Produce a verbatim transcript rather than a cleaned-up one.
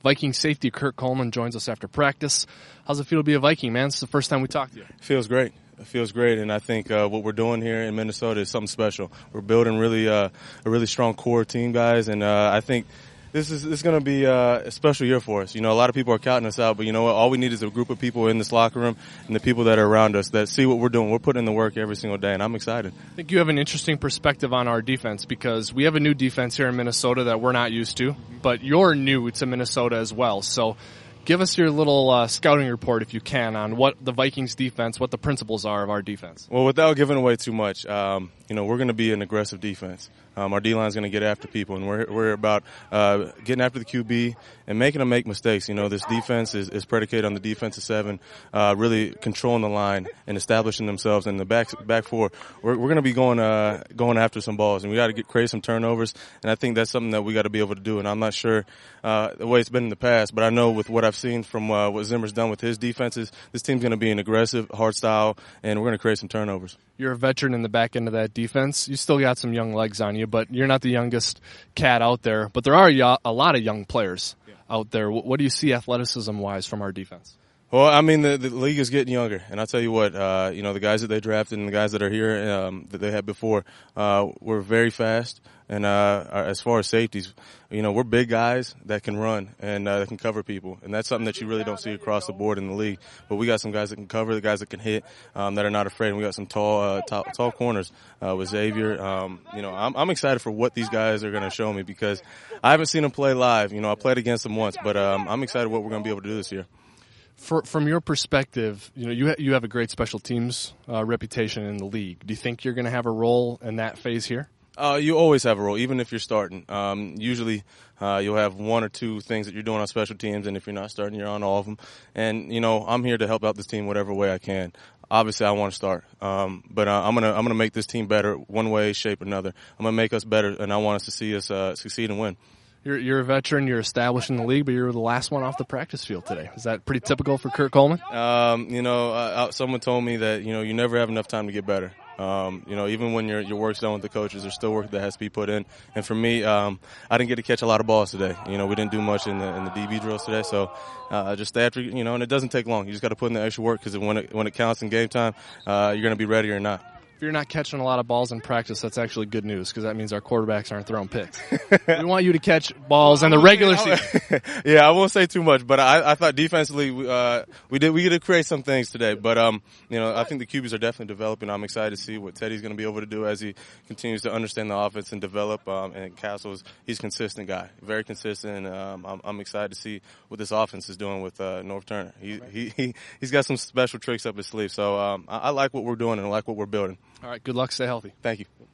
Viking safety Kurt Coleman joins us after practice. How's it feel to be a Viking, man? This is the first time we talked to you. It feels great. It feels great, and I think uh, what we're doing here in Minnesota is something special. We're building really uh, a really strong core team, guys, and uh, I think this is this is going to be uh, a special year for us. You know, a lot of people are counting us out, but you know what? All we need is a group of people in this locker room and the people that are around us that see what we're doing. We're putting in the work every single day, and I'm excited. I think you have an interesting perspective on our defense because we have a new defense here in Minnesota that we're not used to, but you're new to Minnesota as well. So give us your little uh, scouting report, if you can, on what the Vikings defense, what the principles are of our defense. Well, without giving away too much, um, you know, we're going to be an aggressive defense. Um, our D-line is going to get after people, and we're we're about uh, getting after the Q B and making them make mistakes. You know, this defense is, is predicated on the defensive seven, uh, really controlling the line and establishing themselves. And the back back four, we're we're going to be going uh, going after some balls, and we got to get create some turnovers. And I think that's something that we got to be able to do. And I'm not sure uh, the way it's been in the past, but I know with what I've seen from uh, what Zimmer's done with his defenses, this team's going to be an aggressive, hard style, and we're going to create some turnovers. You're a veteran in the back end of that defense. You still got some young legs on you, but you're not the youngest cat out there. But there are a lot of young players out there. What do you see athleticism-wise from our defense? Well, I mean, the, the league is getting younger, and I'll tell you what, uh, you know, the guys that they drafted and the guys that are here um, that they had before uh, were very fast. And uh, as far as safeties, you know, we're big guys that can run and uh, that can cover people, and that's something that you really don't see across the board in the league. But we got some guys that can cover, the guys that can hit, um, that are not afraid. And we got some tall, uh, tall, tall corners uh, with Xavier. Um, you know, I'm, I'm excited for what these guys are going to show me because I haven't seen them play live. You know, I played against them once, but um, I'm excited what we're going to be able to do this year. For, from your perspective, you know, you ha- you have a great special teams uh, reputation in the league. Do you think you're going to have a role in that phase here? Uh, you always have a role, even if you're starting. Um, usually, uh, you'll have one or two things that you're doing on special teams, and if you're not starting, you're on all of them. And you know, I'm here to help out this team whatever way I can. Obviously, I want to start, um, but uh, I'm gonna I'm gonna make this team better one way, shape, or another. I'm gonna make us better, and I want us to see us uh, succeed and win. You're, you're a veteran, you're established in the league, but you're the last one off the practice field today. Is that pretty typical for Kurt Coleman? Um, you know, uh, someone told me that, you know, you never have enough time to get better. Um, you know, even when your your work's done with the coaches, there's still work that has to be put in. And for me, um, I didn't get to catch a lot of balls today. You know, we didn't do much in the in the D B drills today, so uh, just after, you know, and it doesn't take long. You just got to put in the extra work because when it when it counts in game time, uh, you're going to be ready or not. If you're not catching a lot of balls in practice, that's actually good news because that means our quarterbacks aren't throwing picks. We want you to catch balls in the regular season. Yeah, I won't say too much, but I, I thought defensively uh, we did we did create some things today. But um, you know, I think the Q Bs are definitely developing. I'm excited to see what Teddy's going to be able to do as he continues to understand the offense and develop. Um, and Castle's he's a consistent guy, very consistent. Um, I'm, I'm excited to see what this offense is doing with uh, Norv Turner. He he he he's got some special tricks up his sleeve. So um, I, I like what we're doing and I like what we're building. All right, good luck. Stay healthy. Thank you.